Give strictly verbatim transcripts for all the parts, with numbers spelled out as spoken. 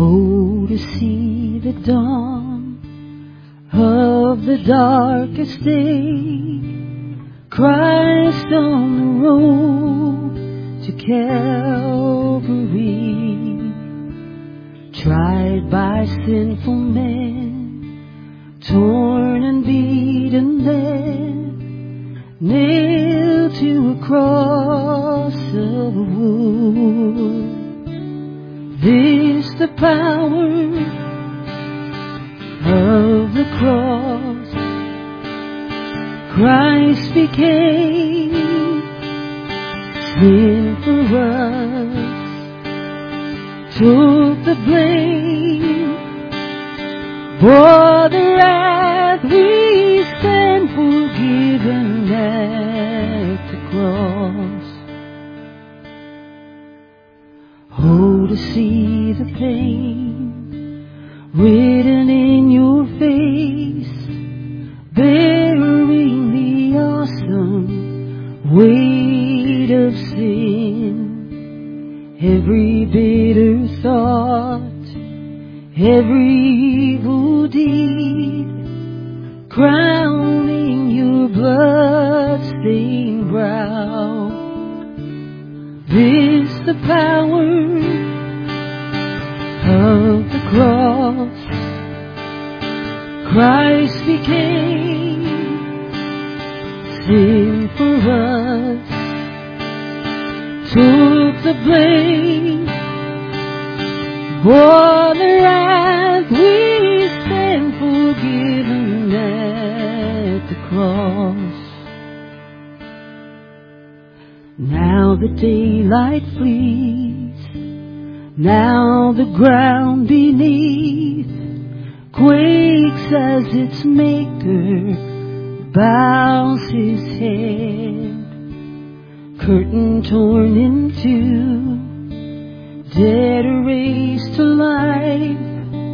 Oh, to see the dawn of the darkest day, Christ on the road to Calvary, tried by sinful men, torn and beaten there, nailed to a cross of wood. This the power of the cross. Christ became sin for us, took the blame, bore the wrath we stand forgiven at the cross. Oh, to see the pain written in your face, bearing the awesome weight of sin, every bitter thought, every evil deed, crowning your blood-stained brow. This the power of the cross. Christ became sin for us, took the blame, bore the wrath we stand forgiven at the cross. Now the daylight flees, now the ground beneath quakes as its maker bows his head. Curtain torn in two, dead erased to life,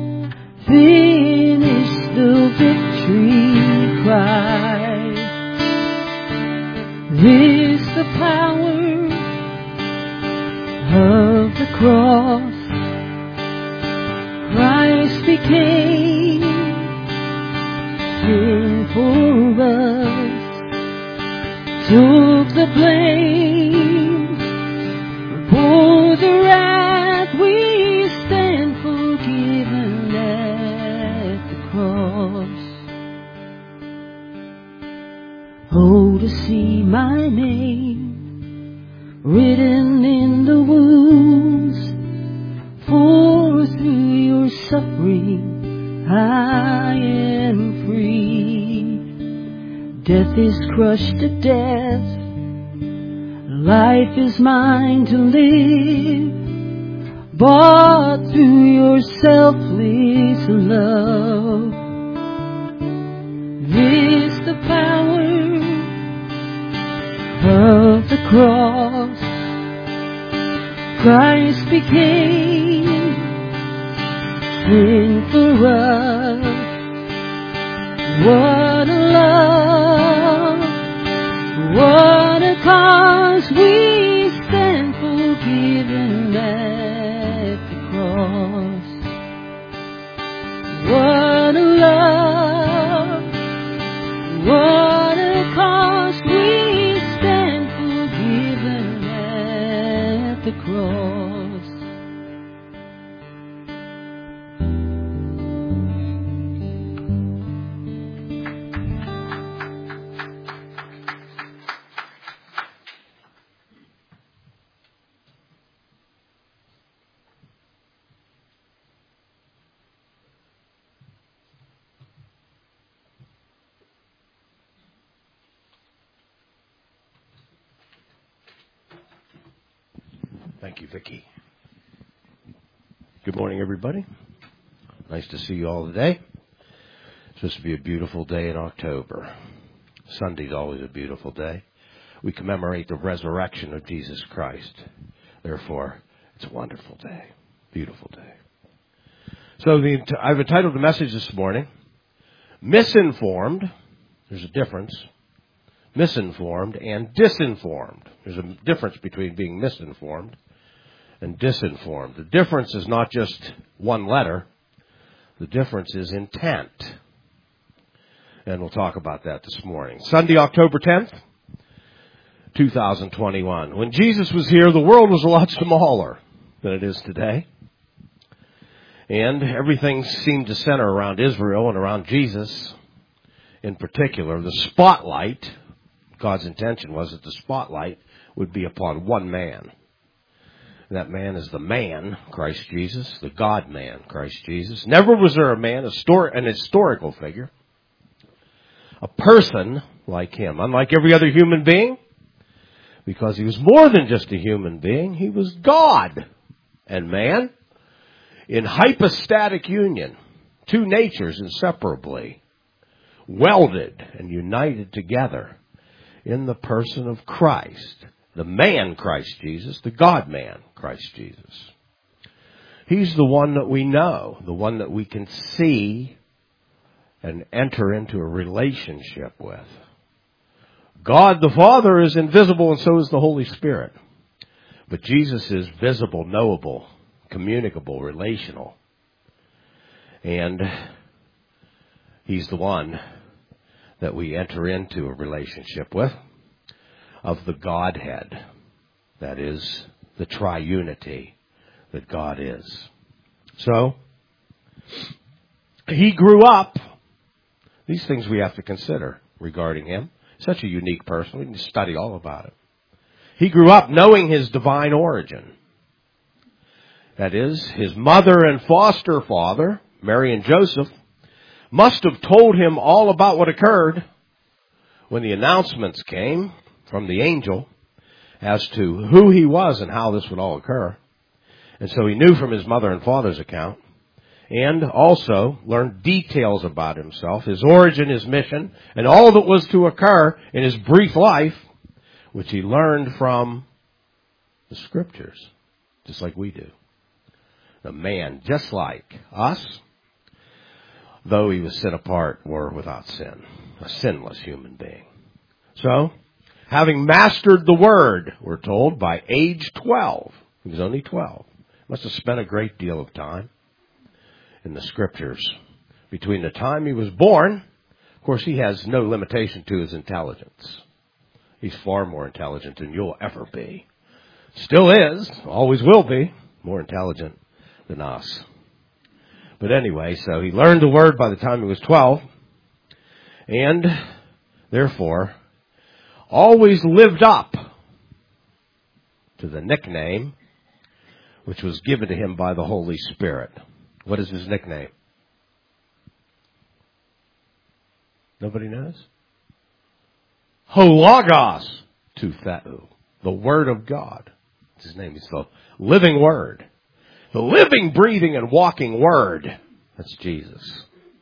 finish the victory cry. This the power of the cross. Christ became sin for us, took the blame, bore the wrath we stand forgiven at the cross. Oh, to see my name written in the wounds, for through your suffering I am free. Death is crushed to death, life is mine to live, bought through your selfless love. This the power of the cross. Christ became sin for us. What a love, what a cause, we stand forgiven at the cross. What a love, what a cause, we stand forgiven at the cross. Thank you, Vicki. Good morning, everybody. Nice to see you all today. It's supposed to be a beautiful day in October. Sunday's always a beautiful day. We commemorate the resurrection of Jesus Christ. Therefore, it's a wonderful day. Beautiful day. So the, I've entitled the message this morning, Misinformed. There's a difference. Misinformed and disinformed. There's a difference between being misinformed and disinformed. The difference is not just one letter. The difference is intent. And we'll talk about that this morning. Sunday, October tenth, two thousand twenty-one. When Jesus was here, the world was a lot smaller than it is today. And everything seemed to center around Israel and around Jesus in particular. The spotlight, God's intention was that the spotlight would be upon one man. That man is the man, Christ Jesus, the God-man, Christ Jesus. Never was there a man, a stor- an historical figure, a person like him, unlike every other human being, because he was more than just a human being. He was God and man in hypostatic union, two natures inseparably welded and united together in the person of Christ. The man, Christ Jesus, the God-man, Christ Jesus. He's the one that we know, the one that we can see and enter into a relationship with. God the Father is invisible, and so is the Holy Spirit. But Jesus is visible, knowable, communicable, relational. And He's the one that we enter into a relationship with, of the Godhead, that is, the triunity that God is. So, he grew up. These things we have to consider regarding him. Such a unique person. We can study all about it. He grew up knowing his divine origin. That is, his mother and foster father, Mary and Joseph, must have told him all about what occurred when the announcements came from the angel as to who he was and how this would all occur. And so he knew from his mother and father's account, and also learned details about himself, his origin, his mission, and all that was to occur in his brief life, which he learned from the Scriptures, just like we do. The man, just like us, though he was sin apart or without sin, a sinless human being. So, having mastered the Word, we're told, by age twelve. He was only twelve. Must have spent a great deal of time in the Scriptures. Between the time he was born, of course, he has no limitation to his intelligence. He's far more intelligent than you'll ever be. Still is, always will be, more intelligent than us. But anyway, so he learned the Word by the time he was twelve, and therefore always lived up to the nickname which was given to him by the Holy Spirit. What is his nickname? Nobody knows? Hologos to Theou, the Word of God. That's his name. He's the living Word. The living, breathing, and walking Word. That's Jesus.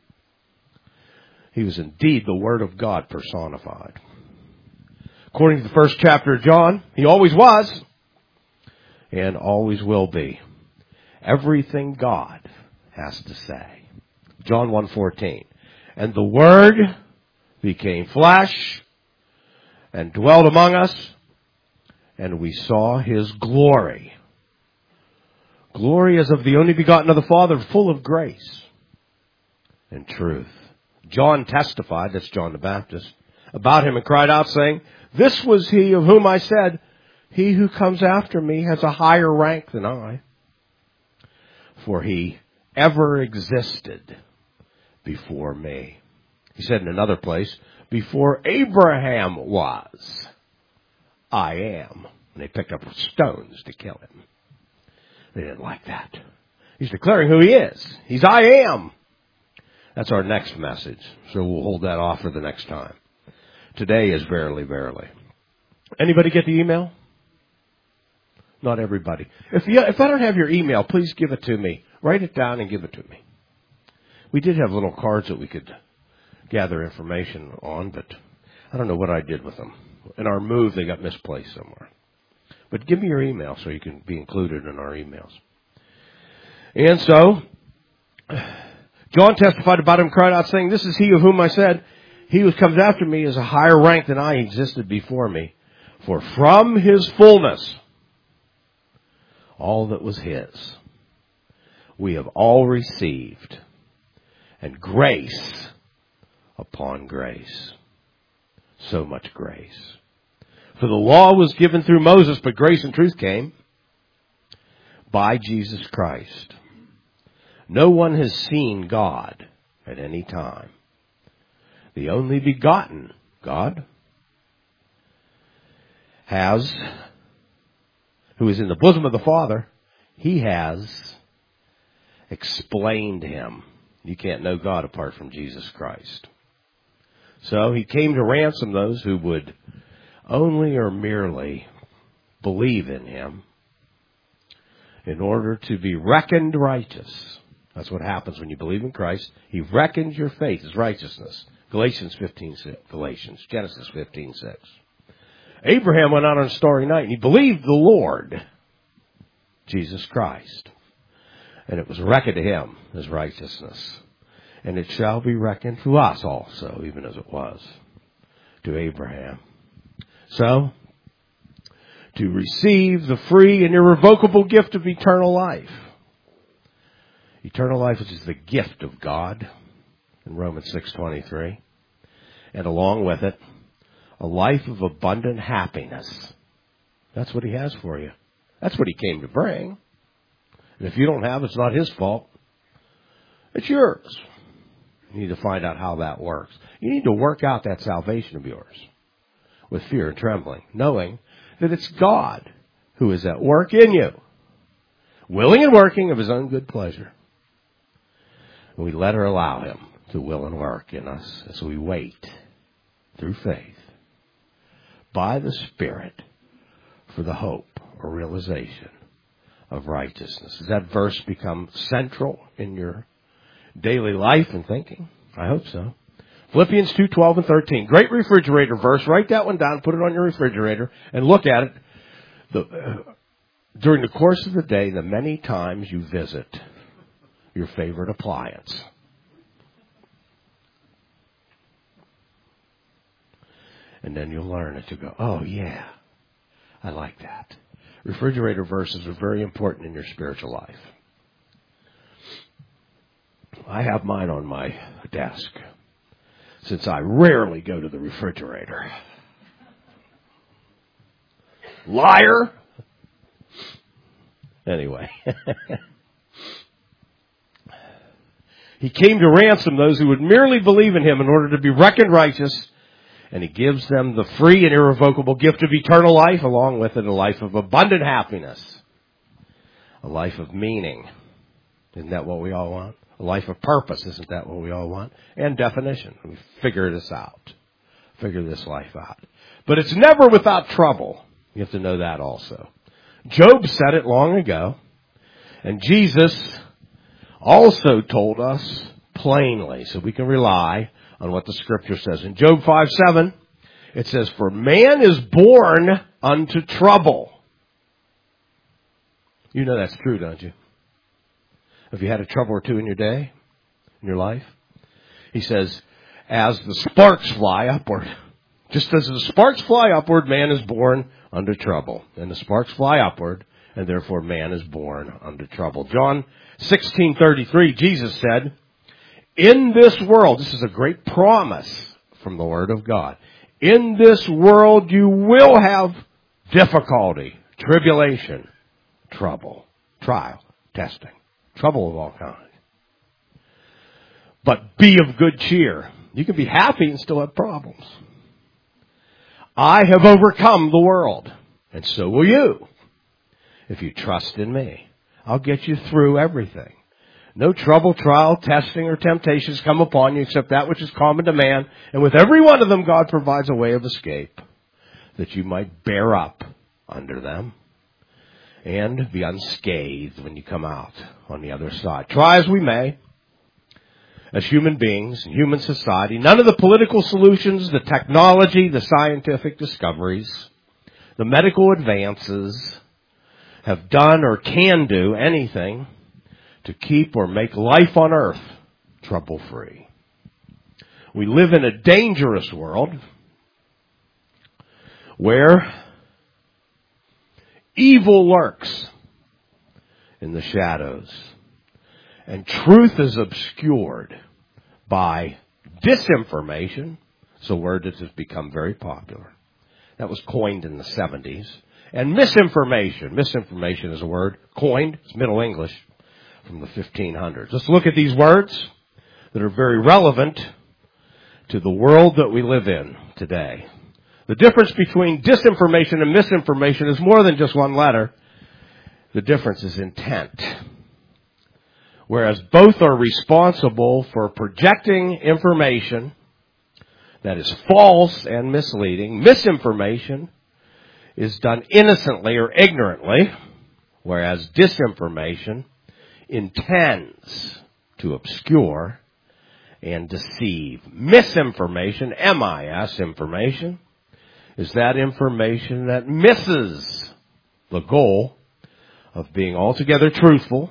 He was indeed the Word of God personified. According to the first chapter of John, he always was and always will be everything God has to say. John one fourteen. And the Word became flesh and dwelt among us, and we saw his glory. Glory as of the only begotten of the Father, full of grace and truth. John testified, that's John the Baptist, about him and cried out, saying, this was he of whom I said, he who comes after me has a higher rank than I. For he ever existed before me. He said in another place, before Abraham was, I am. And they picked up stones to kill him. They didn't like that. He's declaring who he is. He's I am. That's our next message. So we'll hold that off for the next time. Today is verily, verily. Anybody get the email? Not everybody. If you, if I don't have your email, please give it to me. Write it down and give it to me. We did have little cards that we could gather information on, but I don't know what I did with them. In our move, they got misplaced somewhere. But give me your email so you can be included in our emails. And so, John testified about him, cried out, saying, this is he of whom I said, he who comes after me is a higher rank than I, existed before me. For from his fullness all that was his, we have all received, and grace upon grace. So much grace. For the law was given through Moses, but grace and truth came by Jesus Christ. No one has seen God at any time. The only begotten God has, who is in the bosom of the Father, he has explained him. You can't know God apart from Jesus Christ. So he came to ransom those who would only or merely believe in him in order to be reckoned righteous. That's what happens when you believe in Christ. He reckons your faith as righteousness. Galatians fifteen six. Galatians, Genesis fifteen six. Abraham went out on a starry night and he believed the Lord, Jesus Christ. And it was reckoned to him as righteousness. And it shall be reckoned to us also, even as it was to Abraham. So, to receive the free and irrevocable gift of eternal life. Eternal life, which is the gift of God in Romans six twenty-three. And along with it, a life of abundant happiness. That's what he has for you. That's what he came to bring. And if you don't have it, it's not his fault. It's yours. You need to find out how that works. You need to work out that salvation of yours with fear and trembling, knowing that it's God who is at work in you, willing and working of his own good pleasure. And we let her allow him to will and work in us as we wait through faith by the Spirit for the hope or realization of righteousness. Does that verse become central in your daily life and thinking? I hope so. Philippians two twelve and thirteen. Great refrigerator verse. Write that one down, put it on your refrigerator, and look at it the, uh, during the course of the day, the many times you visit your favorite appliance. And then you'll learn it to go, oh yeah, I like that. Refrigerator verses are very important in your spiritual life. I have mine on my desk, since I rarely go to the refrigerator. Liar! Anyway. He came to ransom those who would merely believe in him in order to be reckoned righteous, and he gives them the free and irrevocable gift of eternal life, along with it a life of abundant happiness, a life of meaning. Isn't that what we all want? A life of purpose, isn't that what we all want? And definition. We figure this out. Figure this life out. But it's never without trouble. You have to know that also. Job said it long ago. And Jesus also told us plainly, so we can rely on what the Scripture says. In Job five seven, it says, for man is born unto trouble. You know that's true, don't you? Have you had a trouble or two in your day, in your life? He says, as the sparks fly upward, just as the sparks fly upward, man is born unto trouble. And the sparks fly upward, and therefore man is born unto trouble. John sixteen thirty-three, Jesus said, in this world, this is a great promise from the Word of God. In this world you will have difficulty, tribulation, trouble, trial, testing. Trouble of all kinds. But be of good cheer. You can be happy and still have problems. I have overcome the world. And so will you. If you trust in me. I'll get you through everything. No trouble, trial, testing, or temptations come upon you except that which is common to man. And with every one of them, God provides a way of escape that you might bear up under them and be unscathed when you come out on the other side. Try as we may, as human beings in human society, none of the political solutions, the technology, the scientific discoveries, the medical advances have done or can do anything to keep or make life on earth trouble-free. We live in a dangerous world where evil lurks. in the shadows. And truth is obscured by disinformation. It's a word that has become very popular. That was coined in the seventies. And misinformation. Misinformation is a word coined. It's Middle English from the fifteen hundreds. Let's look at these words that are very relevant to the world that we live in today. The difference between disinformation and misinformation is more than just one letter. The difference is intent. Whereas both are responsible for projecting information that is false and misleading, misinformation is done innocently or ignorantly, whereas disinformation intends to obscure and deceive. Misinformation, M I S information, is that information that misses the goal of being altogether truthful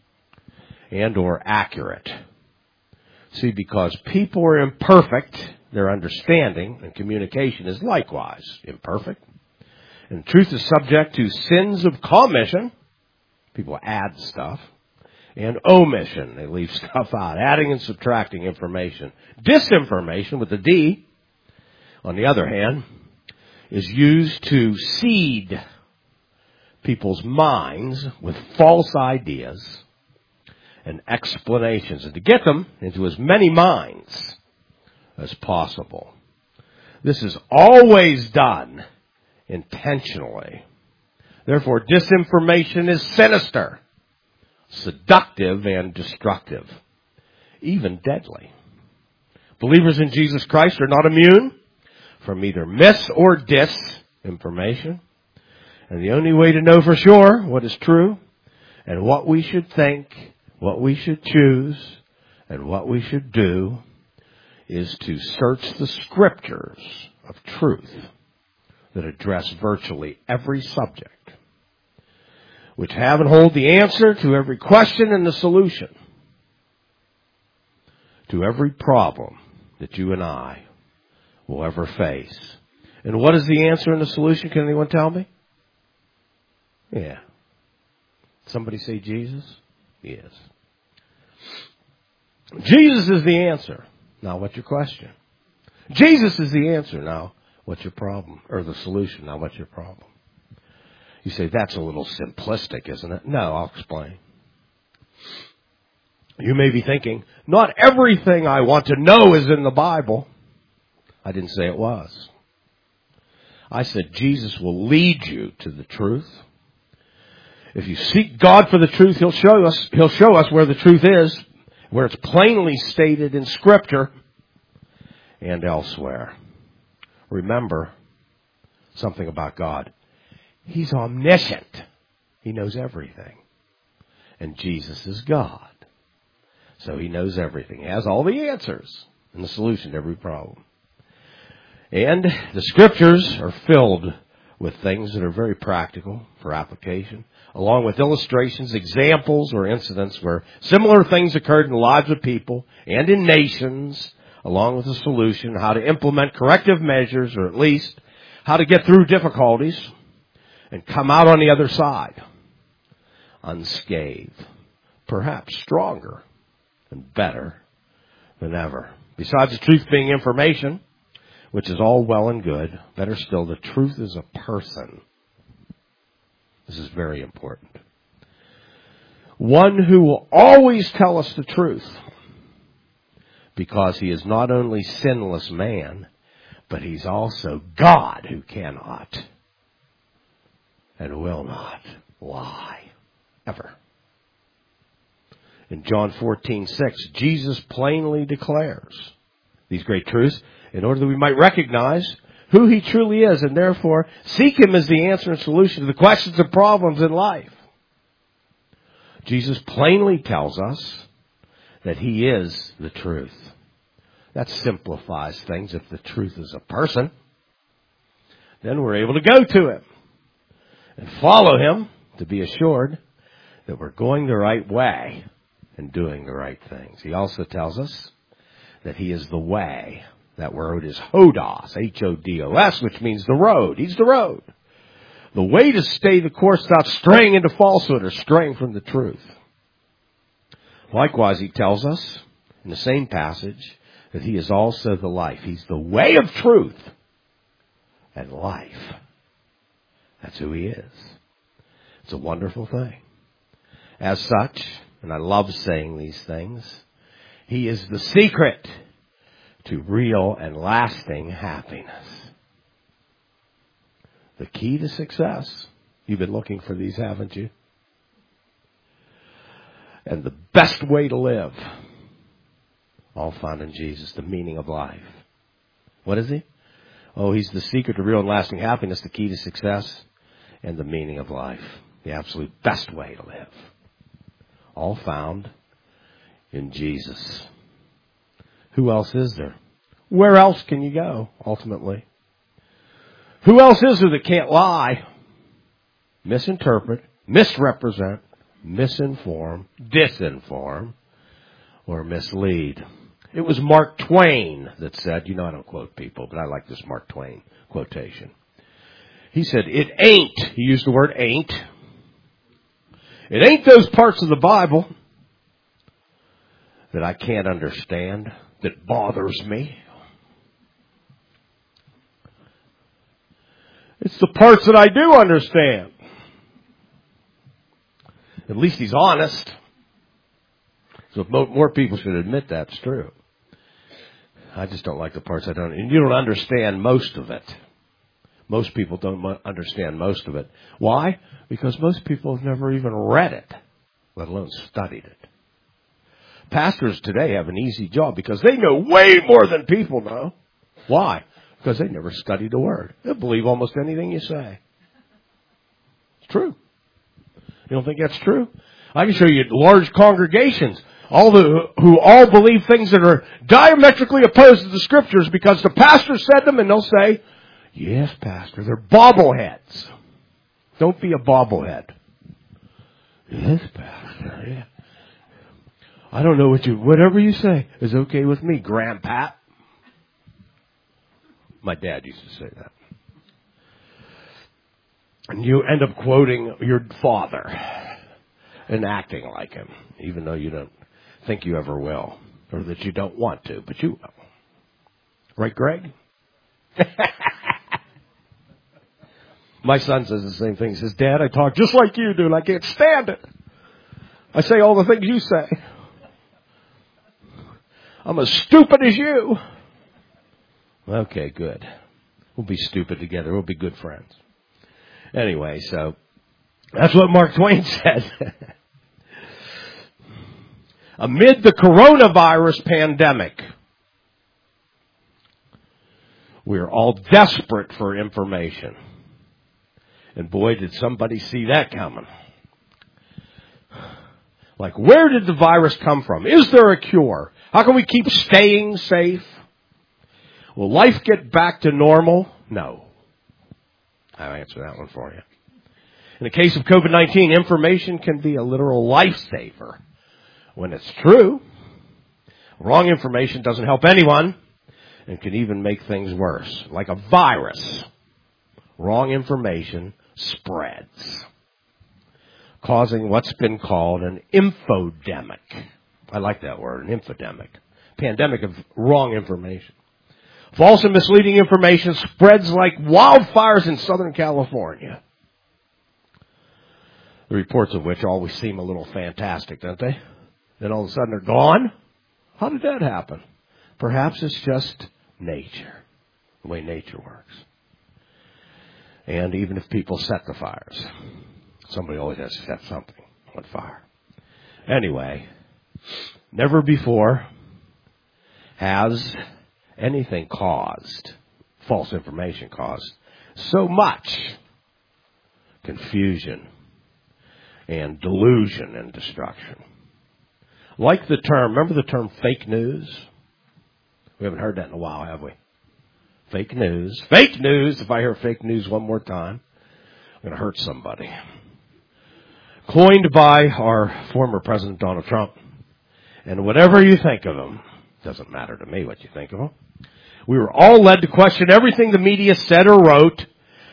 and or accurate. See, because people are imperfect, their understanding and communication is likewise imperfect. And truth is subject to sins of commission. People add stuff. And omission. They leave stuff out. Adding and subtracting information. Disinformation, with a D, on the other hand, is used to seed people's minds with false ideas and explanations, and to get them into as many minds as possible. This is always done intentionally. Therefore, disinformation is sinister, seductive, and destructive, even deadly. Believers in Jesus Christ are not immune from either mis or disinformation. And the only way to know for sure what is true and what we should think, what we should choose, and what we should do is to search the scriptures of truth that address virtually every subject, which have and hold the answer to every question and the solution to every problem that you and I will ever face. And what is the answer and the solution? Can anyone tell me? Yeah. Somebody say Jesus? Yes. Jesus is the answer. Now, what's your question? Jesus is the answer. Now, what's your problem? Or the solution. Now, what's your problem? You say, that's a little simplistic, isn't it? No, I'll explain. You may be thinking, not everything I want to know is in the Bible. I didn't say it was. I said Jesus will lead you to the truth. If you seek God for the truth, He'll show us, He'll show us where the truth is, where it's plainly stated in Scripture and elsewhere. Remember something about God. He's omniscient. He knows everything. And Jesus is God. So He knows everything. He has all the answers and the solution to every problem. And the Scriptures are filled with things that are very practical for application, along with illustrations, examples, or incidents where similar things occurred in the lives of people and in nations, along with a solution, how to implement corrective measures, or at least how to get through difficulties and come out on the other side unscathed, perhaps stronger and better than ever. Besides the truth being information, which is all well and good, better still, the truth is a person. This is very important. One who will always tell us the truth, because He is not only sinless man, but He's also God who cannot and will not lie ever. In John fourteen six, Jesus plainly declares these great truths in order that we might recognize who He truly is, and therefore seek Him as the answer and solution to the questions and problems in life. Jesus plainly tells us that He is the truth. That simplifies things. If the truth is a person, then we're able to go to Him and follow Him to be assured that we're going the right way and doing the right things. He also tells us that He is the way. That word is hodos, H O D O S, which means the road. He's the road. The way to stay the course without straying into falsehood or straying from the truth. Likewise, he tells us in the same passage that he is also the life. He's the way of truth and life. That's who he is. It's a wonderful thing. As such, and I love saying these things, he is the secret to real and lasting happiness. The key to success. You've been looking for these, haven't you? And the best way to live, all found in Jesus, the meaning of life. What is he? Oh, he's the secret to real and lasting happiness, the key to success, and the meaning of life. The absolute best way to live. All found in Jesus. Who else is there? Where else can you go, ultimately? Who else is there that can't lie, misinterpret, misrepresent, misinform, disinform, or mislead? It was Mark Twain that said, you know I don't quote people, but I like this Mark Twain quotation. He said, it ain't, he used the word ain't, it ain't those parts of the Bible that I can't understand, that bothers me. It's the parts that I do understand. At least he's honest. So more people should admit that's true. I just don't like the parts I don't. And you don't understand most of it. Most people don't understand most of it. Why? Because most people have never even read it, let alone studied it. Pastors today have an easy job because they know way more than people know. Why? Because they never studied the Word. They'll believe almost anything you say. It's true. You don't think that's true? I can show you large congregations, all the who all believe things that are diametrically opposed to the Scriptures because the pastor said them, and they'll say, yes, Pastor, they're bobbleheads. Don't be a bobblehead. Yes, Pastor, yeah. I don't know what you, whatever you say is okay with me, Grandpat. My dad used to say that. And you end up quoting your father and acting like him, even though you don't think you ever will, or that you don't want to, but you will. Right, Greg? My son says the same thing. He says, Dad, I talk just like you do, and I can't stand it. I say all the things you say. I'm as stupid as you. Okay, good. We'll be stupid together. We'll be good friends. Anyway, so that's what Mark Twain said. Amid the coronavirus pandemic, we're all desperate for information. And boy, did somebody see that coming. Like, where did the virus come from? Is there a cure? How can we keep staying safe? Will life get back to normal? No. I'll answer that one for you. In the case of COVID nineteen, information can be a literal lifesaver when it's true. Wrong information doesn't help anyone and can even make things worse. Like a virus, wrong information spreads, causing what's been called an infodemic. I like that word, an infodemic. Pandemic of wrong information. False and misleading information spreads like wildfires in Southern California. The reports of which always seem a little fantastic, don't they? Then all of a sudden they're gone. How did that happen? Perhaps it's just nature, the way nature works. And even if people set the fires, somebody always has to set something on fire. Anyway, never before has anything caused, false information caused, so much confusion and delusion and destruction. Like the term, remember the term fake news? We haven't heard that in a while, have we? Fake news. Fake news. If I hear fake news one more time, I'm going to hurt somebody. Coined by our former President Donald Trump. And whatever you think of him, doesn't matter to me what you think of him. We were all led to question everything the media said or wrote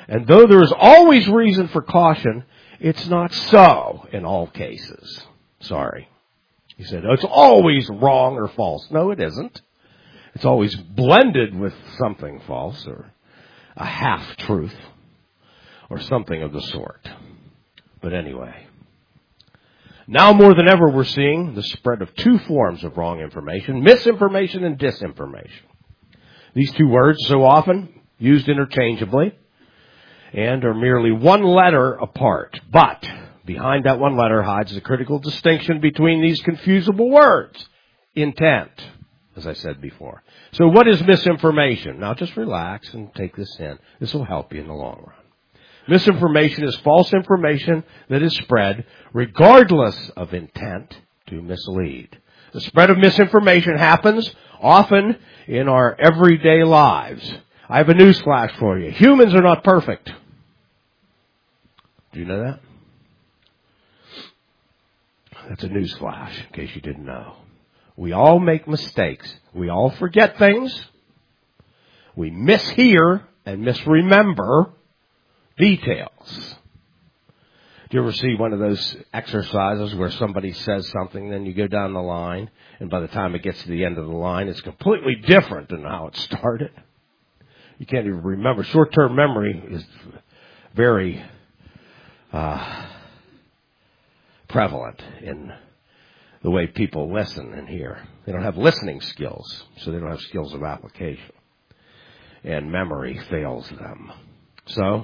And though there is always reason for caution, it's not so in all cases. Sorry. He said, oh, it's always wrong or false. No, it isn't. It's always blended with something false or a half-truth or something of the sort. But anyway, now more than ever we're seeing the spread of two forms of wrong information, misinformation and disinformation. These two words so often used interchangeably and are merely one letter apart. But behind that one letter hides the critical distinction between these confusable words. Intent, as I said before. So what is misinformation? Now just relax and take this in. This will help you in the long run. Misinformation is false information that is spread regardless of intent to mislead. The spread of misinformation happens often in our everyday lives. I have a news flash for you. Humans are not perfect. Do you know that? That's a news flash, in case you didn't know. We all make mistakes. We all forget things. We mishear and misremember details. Do you ever see one of those exercises where somebody says something, then you go down the line, and by the time it gets to the end of the line, it's completely different than how it started? You can't even remember. Short-term memory is very uh, prevalent in the way people listen and hear. They don't have listening skills, so they don't have skills of application. And memory fails them. So,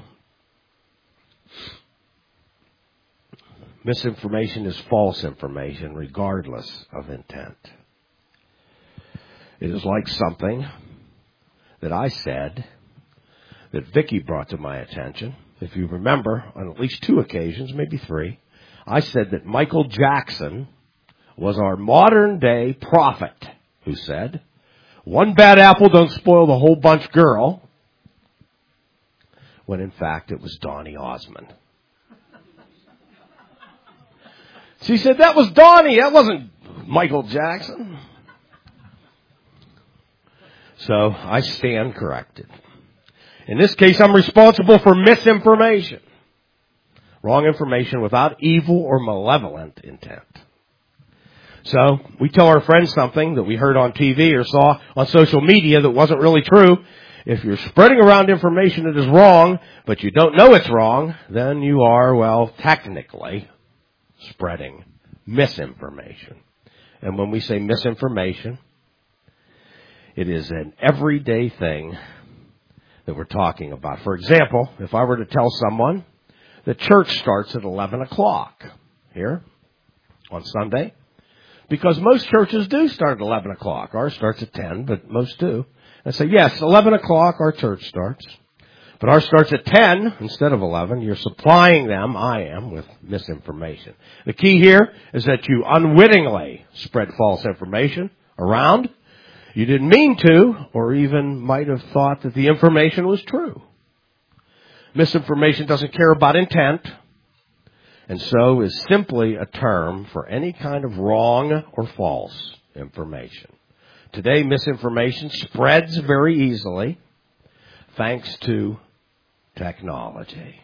misinformation is false information regardless of intent. It is like something that I said that Vicki brought to my attention. If you remember, on at least two occasions, maybe three, I said that Michael Jackson was our modern day prophet who said, one bad apple don't spoil the whole bunch girl, when in fact it was Donny Osmond. She said, that was Donny, that wasn't Michael Jackson. So I stand corrected. In this case, I'm responsible for misinformation. Wrong information without evil or malevolent intent. So we tell our friends something that we heard on T V or saw on social media that wasn't really true. If you're spreading around information that is wrong, but you don't know it's wrong, then you are, well, technically spreading misinformation. And when we say misinformation, it is an everyday thing that we're talking about. For example, if I were to tell someone that church starts at eleven o'clock here on Sunday, because most churches do start at eleven o'clock. Ours starts at ten, but most do. I say, yes, eleven o'clock our church starts. But ours starts at ten instead of eleven. You're supplying them, I am, with misinformation. The key here is that you unwittingly spread false information around. You didn't mean to, or even might have thought that the information was true. Misinformation doesn't care about intent, and so is simply a term for any kind of wrong or false information. Today, misinformation spreads very easily thanks to technology.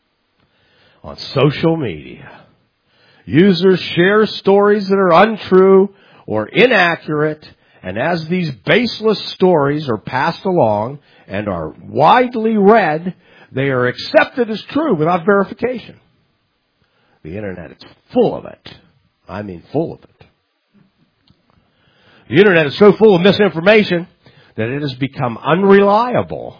On social media, users share stories that are untrue or inaccurate, and as these baseless stories are passed along and are widely read, they are accepted as true without verification. The internet is full of it. I mean full of it. The internet is so full of misinformation that it has become unreliable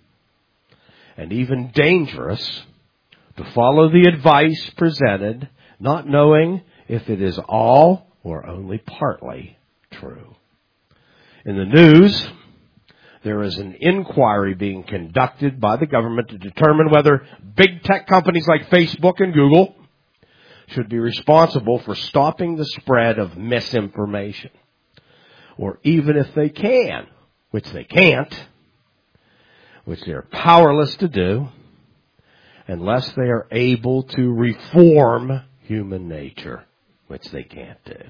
and even dangerous to follow the advice presented, not knowing if it is all or only partly true. In the news, there is an inquiry being conducted by the government to determine whether big tech companies like Facebook and Google should be responsible for stopping the spread of misinformation. Or even if they can, which they can't, which they're powerless to do, unless they are able to reform human nature, which they can't do.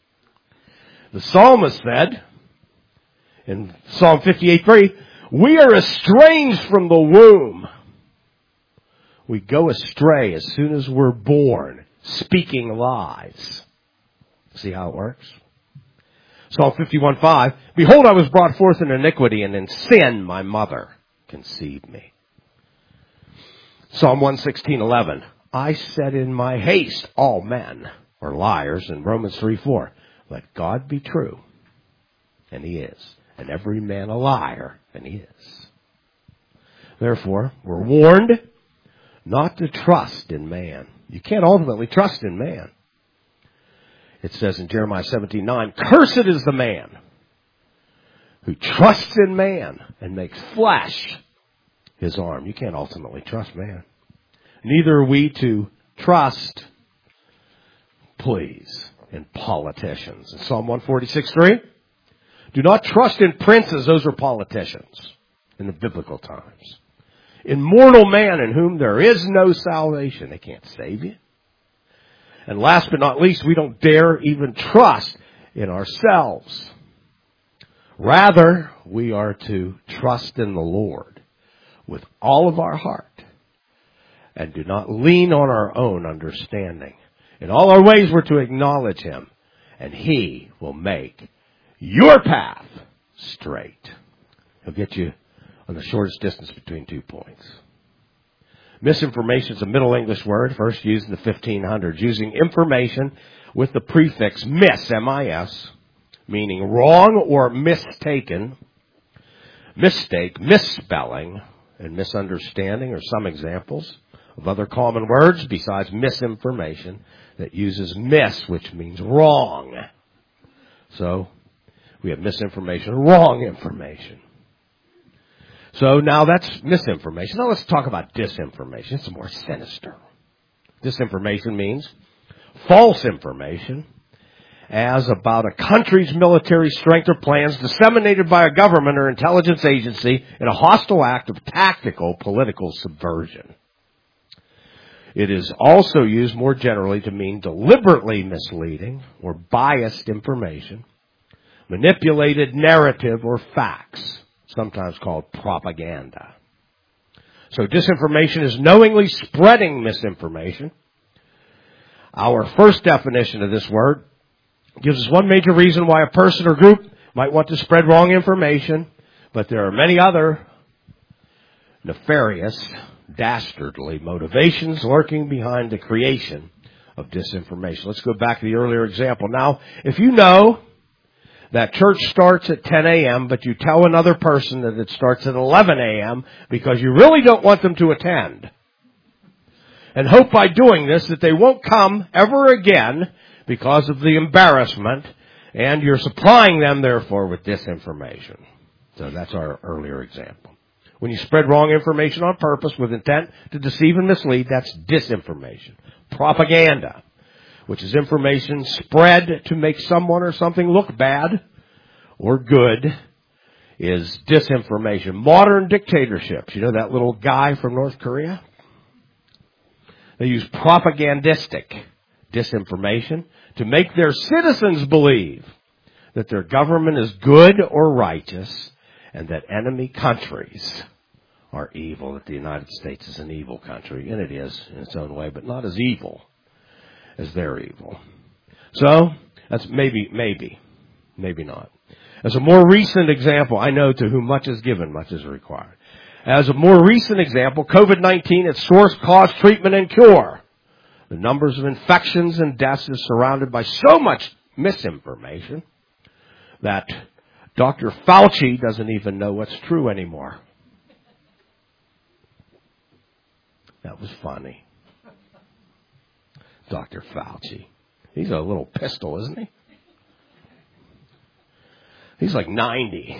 The psalmist said, in Psalm fifty-eight three, we are estranged from the womb. We go astray as soon as we're born, speaking lies. See how it works? Psalm fifty-one five, behold, I was brought forth in iniquity, and in sin my mother conceived me. Psalm one sixteen eleven, I said in my haste, all men are liars. And Romans three four, let God be true, and he is, and every man a liar, and he is. Therefore, we're warned not to trust in man. You can't ultimately trust in man. It says in Jeremiah seventeen nine, cursed is the man who trusts in man and makes flesh his arm. You can't ultimately trust man. Neither are we to trust, please, in politicians. In Psalm one forty-six three, do not trust in princes. Those are politicians in the biblical times. In mortal man in whom there is no salvation. They can't save you. And last but not least, we don't dare even trust in ourselves. Rather, we are to trust in the Lord with all of our heart and do not lean on our own understanding. In all our ways, we're to acknowledge him, and he will make your path straight. He'll get you on the shortest distance between two points. Misinformation is a Middle English word, first used in the fifteen hundreds, using information with the prefix mis, M I S, meaning wrong or mistaken, mistake, misspelling, and misunderstanding are some examples of other common words besides misinformation that uses mis, which means wrong. So, we have misinformation, wrong information. So now that's misinformation. Now let's talk about disinformation. It's more sinister. Disinformation means false information as about a country's military strength or plans disseminated by a government or intelligence agency in a hostile act of tactical political subversion. It is also used more generally to mean deliberately misleading or biased information, manipulated narrative or facts, sometimes called propaganda. So disinformation is knowingly spreading misinformation. Our first definition of this word gives us one major reason why a person or group might want to spread wrong information, but there are many other nefarious, dastardly motivations lurking behind the creation of disinformation. Let's go back to the earlier example. Now, if you know that church starts at ten a.m., but you tell another person that it starts at eleven a.m. because you really don't want them to attend, and hope by doing this that they won't come ever again because of the embarrassment, and you're supplying them, therefore, with disinformation. So that's our earlier example. When you spread wrong information on purpose with intent to deceive and mislead, that's disinformation. Propaganda, which is information spread to make someone or something look bad or good, is disinformation. Modern dictatorships, you know that little guy from North Korea? They use propagandistic disinformation to make their citizens believe that their government is good or righteous and that enemy countries are evil, that the United States is an evil country. And it is in its own way, but not as evil as they're evil. So, that's maybe, maybe, maybe not. As a more recent example, I know to whom much is given, much is required. As a more recent example, COVID nineteen, its source, cause, treatment, and cure. The numbers of infections and deaths is surrounded by so much misinformation that Doctor Fauci doesn't even know what's true anymore. That was funny. Doctor Fauci. He's a little pistol, isn't he? He's like ninety.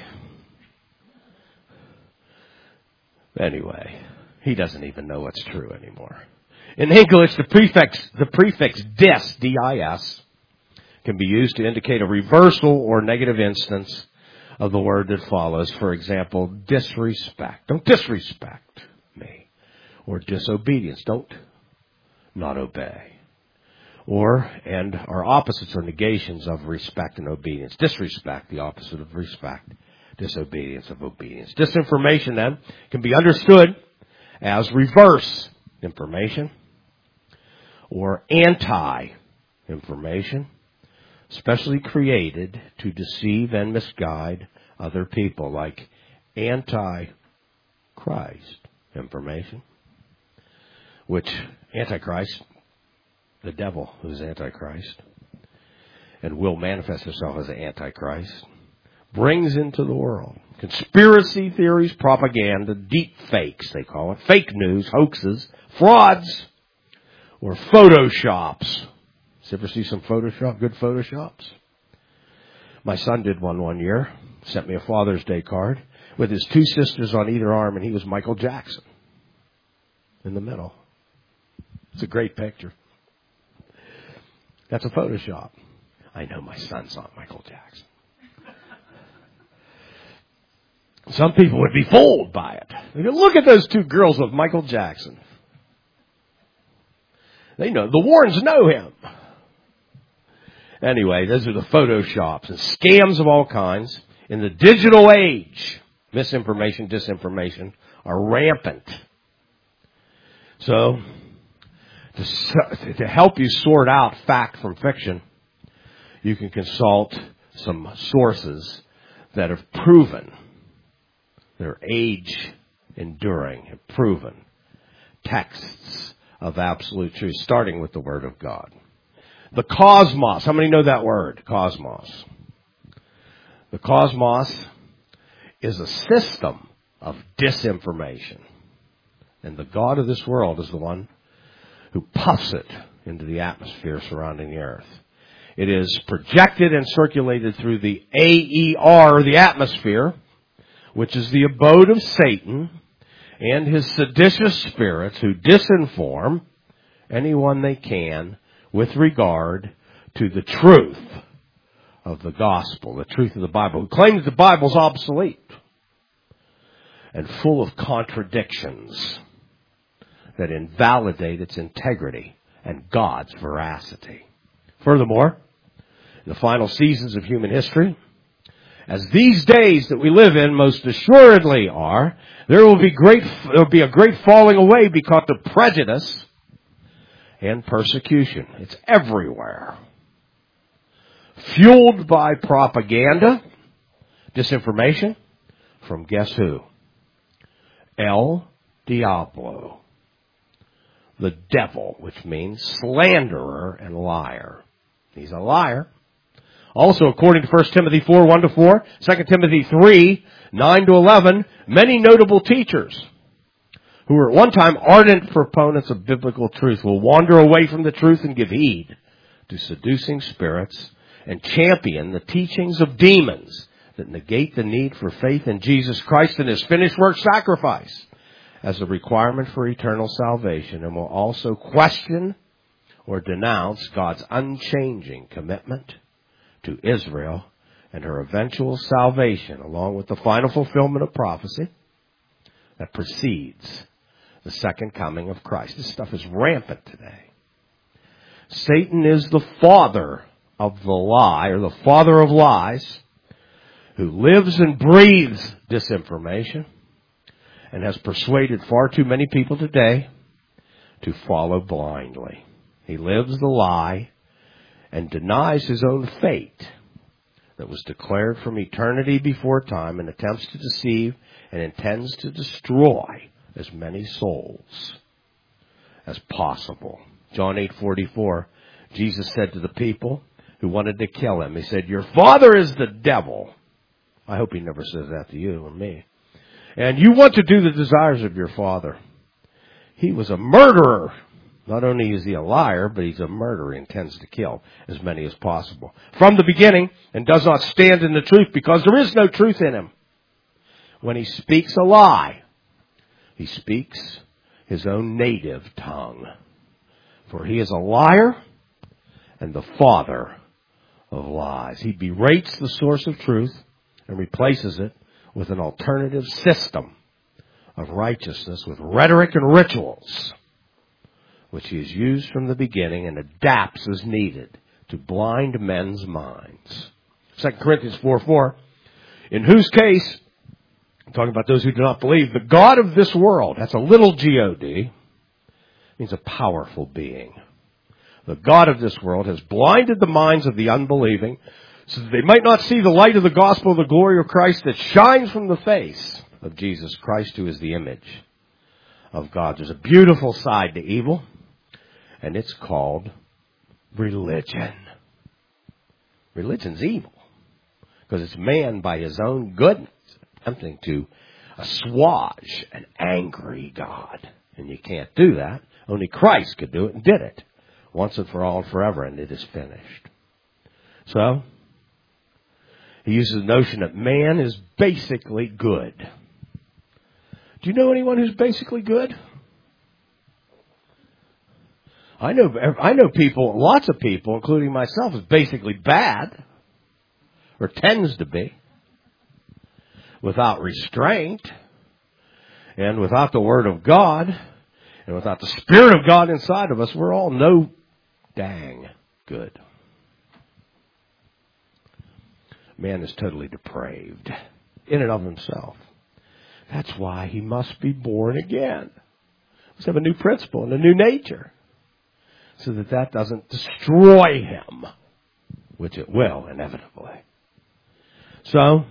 Anyway, he doesn't even know what's true anymore. In English, the prefix, the prefix dis, D I S, can be used to indicate a reversal or negative instance of the word that follows. For example, disrespect. Don't disrespect me. Or disobedience. Don't not obey. Or, and our opposites are negations of respect and obedience. Disrespect, the opposite of respect. Disobedience of obedience. Disinformation, then, can be understood as reverse information, or anti-information, specially created to deceive and misguide other people, like anti-Christ information, which Antichrist, the devil who's Antichrist, and will manifest herself as an Antichrist, brings into the world. Conspiracy theories, propaganda, deep fakes, they call it, fake news, hoaxes, frauds, or photoshops. You ever see some Photoshop, good Photoshops? My son did one one year, sent me a Father's Day card with his two sisters on either arm, and he was Michael Jackson in the middle. It's a great picture. That's a Photoshop. I know my son's not Michael Jackson. Some people would be fooled by it. They go, look at those two girls with Michael Jackson. They know, the Warrens know him. Anyway, those are the Photoshops and scams of all kinds. In the digital age, misinformation, disinformation are rampant. So, to, to help you sort out fact from fiction, you can consult some sources that have proven, their age enduring, have proven texts of absolute truth, starting with the Word of God. The cosmos. How many know that word? Cosmos. The cosmos is a system of disinformation. And the God of this world is the one who puffs it into the atmosphere surrounding the earth. It is projected and circulated through the A E R, the atmosphere, which is the abode of Satan and his seditious spirits who disinform anyone they can with regard to the truth of the gospel, the truth of the Bible, who claims the Bible's obsolete and full of contradictions that invalidate its integrity and God's veracity. Furthermore, in the final seasons of human history, as these days that we live in most assuredly are, there will be great, there will be a great falling away because of prejudice and persecution. It's everywhere. Fueled by propaganda, disinformation, from guess who? El Diablo. The devil, which means slanderer and liar. He's a liar. Also, according to First Timothy four, one to four, Second Timothy three, nine to eleven, many notable teachers who were at one time ardent proponents of biblical truth will wander away from the truth and give heed to seducing spirits and champion the teachings of demons that negate the need for faith in Jesus Christ and his finished work sacrifice as a requirement for eternal salvation, and will also question or denounce God's unchanging commitment to Israel and her eventual salvation, along with the final fulfillment of prophecy that precedes the second coming of Christ. This stuff is rampant today. Satan is the father of the lie, or the father of lies, who lives and breathes disinformation and has persuaded far too many people today to follow blindly. He lives the lie and denies his own fate that was declared from eternity before time, and attempts to deceive and intends to destroy as many souls as possible. John eight forty-four, Jesus said to the people who wanted to kill him, he said, "Your father is the devil." I hope he never says that to you or me. "And you want to do the desires of your father." He was a murderer. Not only is he a liar, but he's a murderer. He intends to kill as many as possible from the beginning, and does not stand in the truth because there is no truth in him. When he speaks a lie, he speaks his own native tongue. For he is a liar and the father of lies. He berates the source of truth and replaces it with an alternative system of righteousness with rhetoric and rituals, which he has used from the beginning and adapts as needed to blind men's minds. Second Corinthians four four, in whose case, I'm talking about those who do not believe, the God of this world, that's a little G O D, means a powerful being. The God of this world has blinded the minds of the unbelieving so that they might not see the light of the gospel of the glory of Christ that shines from the face of Jesus Christ, who is the image of God. There's a beautiful side to evil, and it's called religion. Religion's evil because it's man by his own goodness attempting to assuage an angry God. And you can't do that. Only Christ could do it and did it once and for all and forever, and it is finished. So, he uses the notion that man is basically good. Do you know anyone who's basically good? I know, I know people, lots of people, including myself, is basically bad, or tends to be, without restraint, and without the Word of God, and without the Spirit of God inside of us. We're all no dang good. Man is totally depraved in and of himself. That's why he must be born again. Let's have a new principle and a new nature, so that that doesn't destroy him, which it will inevitably. So,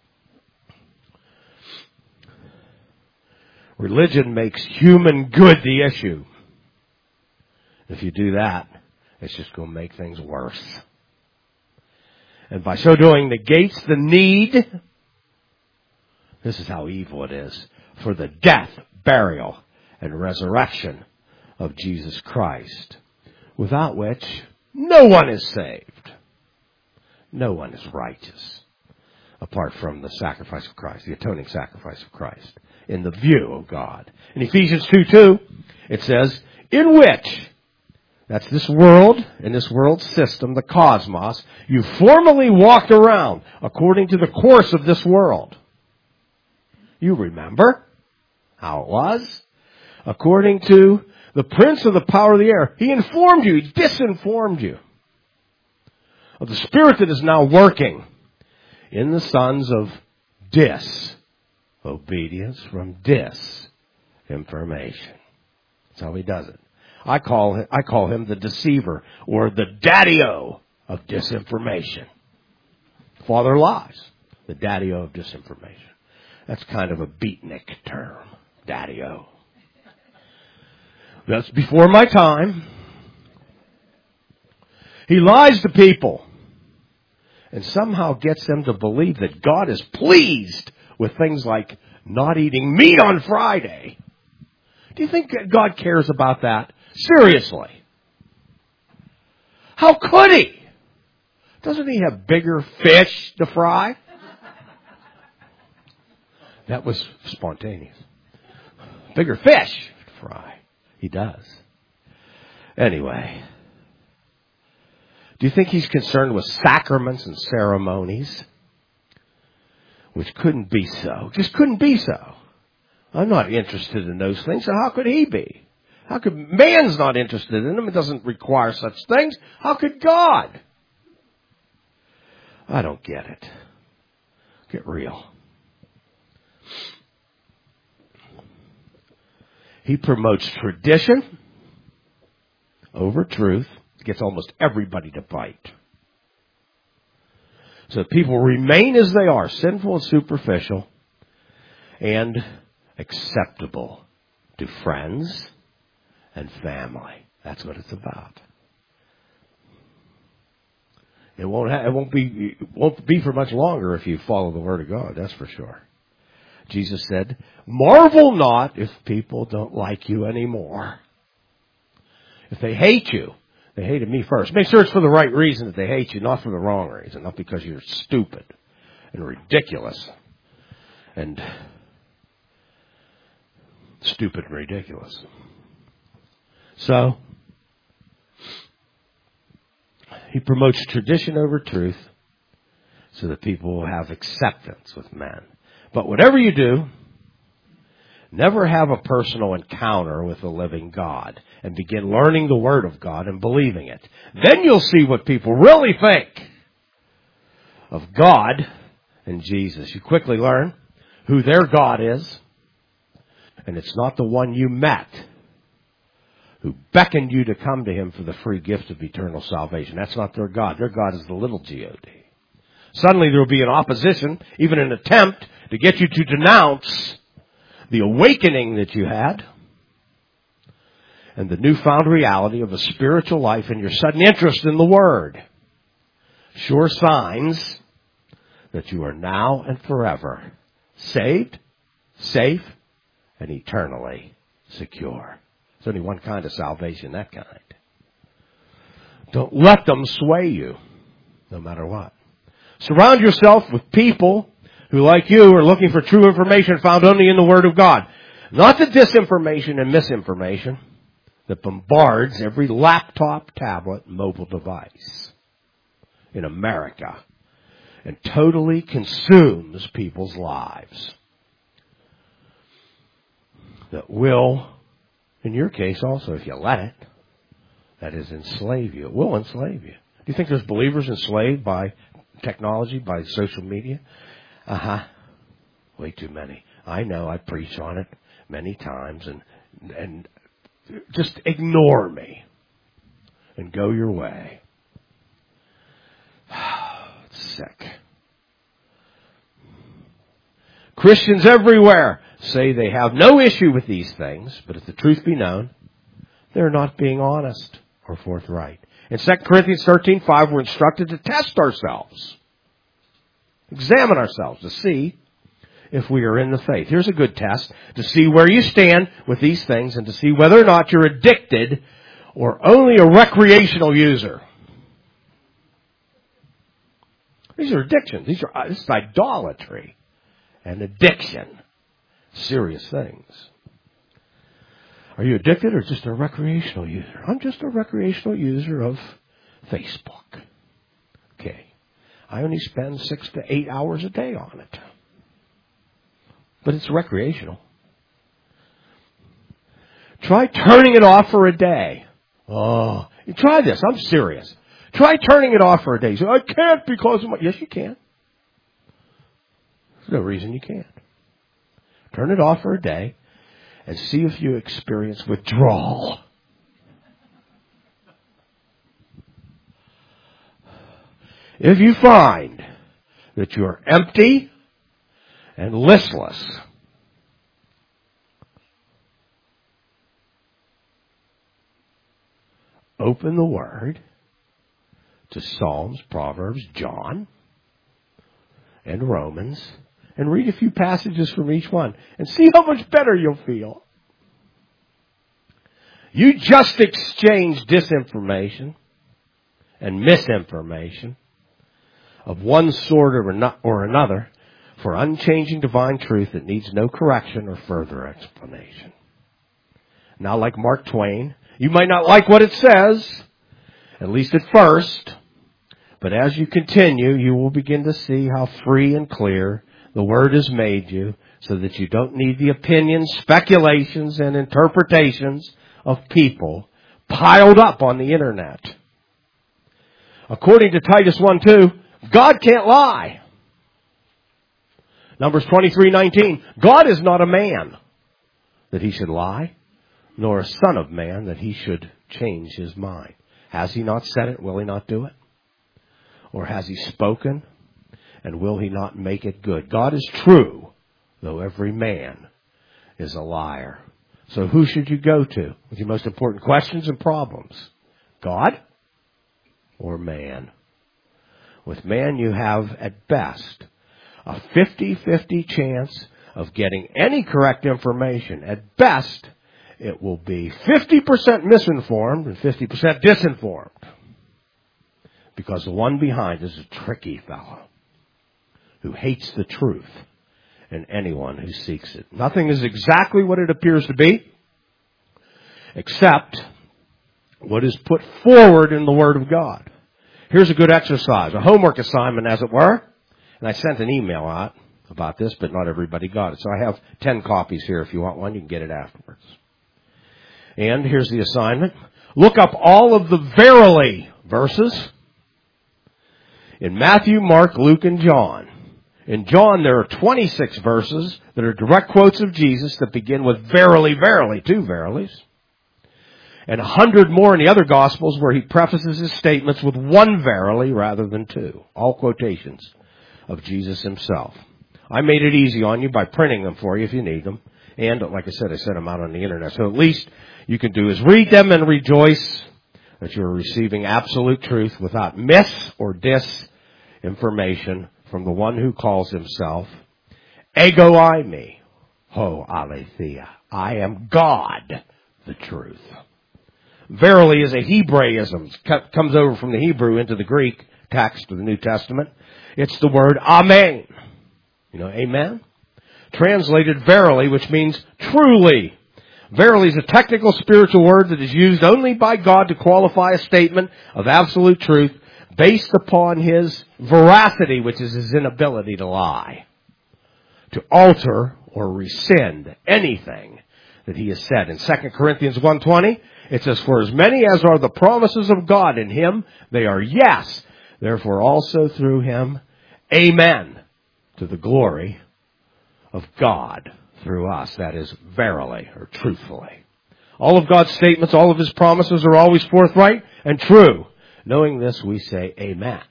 religion makes human good the issue. If you do that, it's just going to make things worse. And by so doing, negates the need, this is how evil it is, for the death, burial, and resurrection of Jesus Christ, without which no one is saved. No one is righteous, apart from the sacrifice of Christ, the atoning sacrifice of Christ, in the view of God. In Ephesians two two, it says, in which, that's this world, in this world system, the cosmos, you formerly walked around according to the course of this world. You remember how it was? According to the prince of the power of the air. He informed you, he disinformed you of the spirit that is now working in the sons of disobedience from disinformation. That's how he does it. I call him, I call him the deceiver, or the daddy-o of disinformation. Father lies, the daddy-o of disinformation. That's kind of a beatnik term, daddy-o. That's before my time. He lies to people and somehow gets them to believe that God is pleased with things like not eating meat on Friday. Do you think God cares about that? Seriously. How could he? Doesn't he have bigger fish to fry? That was spontaneous. Bigger fish to fry. He does. Anyway. Do you think he's concerned with sacraments and ceremonies? Which couldn't be so. Just couldn't be so. I'm not interested in those things, so how could he be? How could man's not interested in them? It doesn't require such things. How could God? I don't get it. Get real. He promotes tradition over truth. Gets almost everybody to bite. So people remain as they are, sinful and superficial, and acceptable to friends and family. That's what it's about. It won't. Ha- it won't be. It won't be for much longer if you follow the Word of God. That's for sure. Jesus said, "Marvel not if people don't like you anymore. If they hate you, they hated me first. Make sure it's for the right reason that they hate you, not for the wrong reason, not because you're stupid and ridiculous and stupid and ridiculous." So, he promotes tradition over truth so that people will have acceptance with men. But whatever you do, never have a personal encounter with the living God and begin learning the Word of God and believing it. Then you'll see what people really think of God and Jesus. You quickly learn who their God is, and it's not the one you met. who beckoned you to come to him for the free gift of eternal salvation. That's not their God. Their God is the little G O D. Suddenly there will be an opposition, even an attempt to get you to denounce the awakening that you had and the newfound reality of a spiritual life and your sudden interest in the Word. Sure signs that you are now and forever saved, safe, and eternally secure. There's only one kind of salvation, that kind. Don't let them sway you, no matter what. Surround yourself with people who, like you, are looking for true information found only in the Word of God. Not the disinformation and misinformation that bombards every laptop, tablet, mobile device in America and totally consumes people's lives. That will, in your case also, if you let it, that is, enslave you. It will enslave you. Do you think there's believers enslaved by technology, by social media? Uh-huh. Way too many. I know. I preach on it many times, and and just ignore me and go your way. It's sick. Christians everywhere say they have no issue with these things, but if the truth be known, they're not being honest or forthright. In Second Corinthians thirteen five, we're instructed to test ourselves. Examine ourselves to see if we are in the faith. Here's a good test to see where you stand with these things and to see whether or not you're addicted or only a recreational user. These are addictions. These are, this is idolatry and addiction. Serious things. Are you addicted or just a recreational user? I'm just a recreational user of Facebook. Okay. I only spend six to eight hours a day on it. But it's recreational. Try turning it off for a day. Oh, you try this. I'm serious. Try turning it off for a day. You say, I can't because of my... Yes, you can. There's no reason you can't. Turn it off for a day and see if you experience withdrawal. If you find that you're empty and listless, open the Word to Psalms, Proverbs, John, and Romans, and read a few passages from each one, and see how much better you'll feel. You just exchanged disinformation and misinformation of one sort or another for unchanging divine truth that needs no correction or further explanation. Now, like Mark Twain, you might not like what it says, at least at first, but as you continue, you will begin to see how free and clear the Word has made you so that you don't need the opinions, speculations, and interpretations of people piled up on the Internet. According to Titus one two, God can't lie. Numbers twenty-three nineteen, God is not a man that he should lie, nor a son of man that he should change his mind. Has he not said it? Will he not do it? Or has he spoken? And will he not make it good? God is true, though every man is a liar. So who should you go to with your most important questions and problems? God or man? With man, you have, at best, a fifty-fifty chance of getting any correct information. At best, it will be fifty percent misinformed and fifty percent disinformed. Because the one behind is a tricky fellow who hates the truth and anyone who seeks it. Nothing is exactly what it appears to be, except what is put forward in the Word of God. Here's a good exercise, a homework assignment, as it were. And I sent an email out about this, but not everybody got it. So I have ten copies here. If you want one, you can get it afterwards. And here's the assignment. Look up all of the verily verses in Matthew, Mark, Luke, and John. In John, there are twenty-six verses that are direct quotes of Jesus that begin with verily, verily, two verilies. and a hundred more in the other Gospels where he prefaces his statements with one verily rather than two. All quotations of Jesus himself. I made it easy on you by printing them for you if you need them. And like I said, I sent them out on the internet. So at least you can do is read them and rejoice that you are receiving absolute truth without mis or disinformation from the one who calls himself ego I me, ho aletheia. I am God, the truth. Verily is a Hebraism. It comes over from the Hebrew into the Greek text of the New Testament. It's the word amen. You know, amen? Translated verily, which means truly. Verily is a technical spiritual word that is used only by God to qualify a statement of absolute truth based upon his veracity, which is his inability to lie, to alter or rescind anything that he has said. In Second Corinthians one twenty, it says, for as many as are the promises of God in him, they are yes. Therefore also through him, amen, to the glory of God through us. That is, verily, or truthfully. All of God's statements, all of his promises are always forthright and true. Knowing this, we say, amen.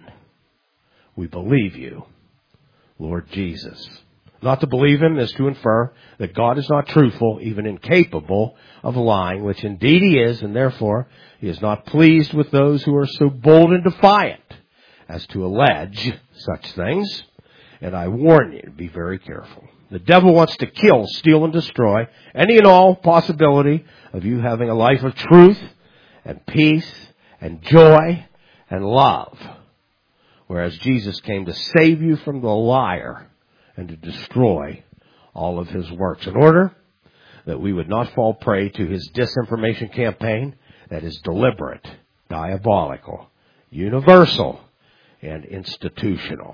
We believe you, Lord Jesus. Not to believe him is to infer that God is not truthful, even incapable of lying, which indeed he is, and therefore he is not pleased with those who are so bold and defiant as to allege such things. And I warn you to be very careful. The devil wants to kill, steal, and destroy any and all possibility of you having a life of truth and peace and joy and love. Whereas Jesus came to save you from the liar and to destroy all of his works in order that we would not fall prey to his disinformation campaign that is deliberate, diabolical, universal, and institutional.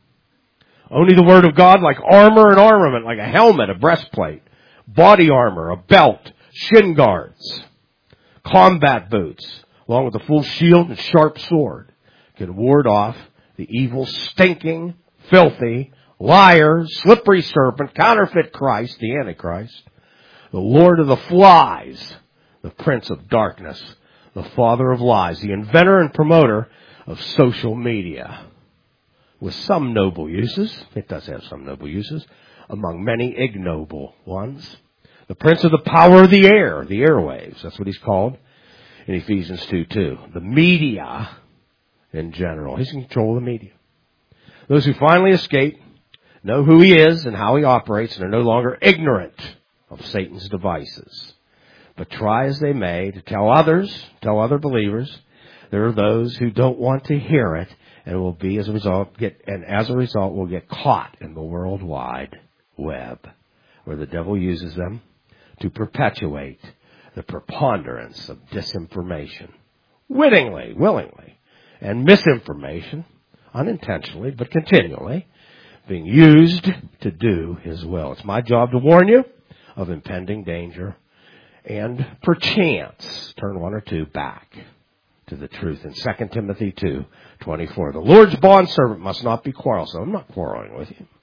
Only the Word of God, like armor and armament, like a helmet, a breastplate, body armor, a belt, shin guards, combat boots, along with a full shield and sharp sword, can ward off the evil, stinking, filthy, liar, slippery serpent, counterfeit Christ, the Antichrist, the Lord of the flies, the Prince of darkness, the father of lies, the inventor and promoter of social media. With some noble uses, it does have some noble uses, among many ignoble ones. The prince of the power of the air, the airwaves, that's what he's called in Ephesians two two. The media in general. He's in control of the media. Those who finally escape know who he is and how he operates and are no longer ignorant of Satan's devices. But try as they may to tell others, tell other believers, there are those who don't want to hear it and will be as a result get and as a result will get caught in the World Wide Web, where the devil uses them to perpetuate the preponderance of disinformation, wittingly, willingly, and misinformation, unintentionally but continually, being used to do his will. It's my job to warn you of impending danger and perchance turn one or two back to the truth. In Second Timothy two twenty-four, the Lord's bondservant must not be quarrelsome. I'm not quarreling with you.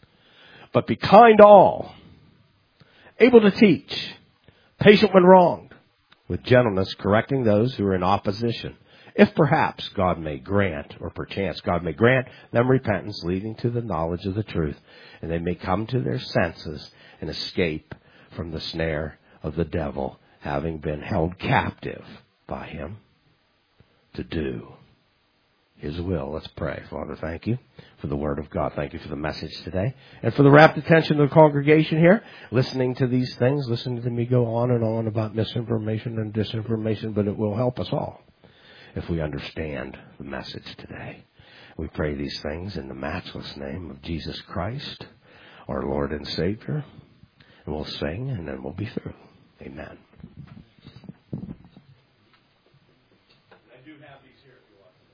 But be kind to all, able to teach, patient when wronged, with gentleness correcting those who are in opposition, if perhaps God may grant, or perchance God may grant them repentance leading to the knowledge of the truth, and they may come to their senses and escape from the snare of the devil, having been held captive by him to do his will. Let's pray. Father, thank you for the word of God. Thank you for the message today and for the rapt attention of the congregation here, listening to these things, listening to me go on and on about misinformation and disinformation, but it will help us all if we understand the message today. We pray these things in the matchless name of Jesus Christ, our Lord and Savior. And we'll sing and then we'll be through. Amen. I do have these here if you want.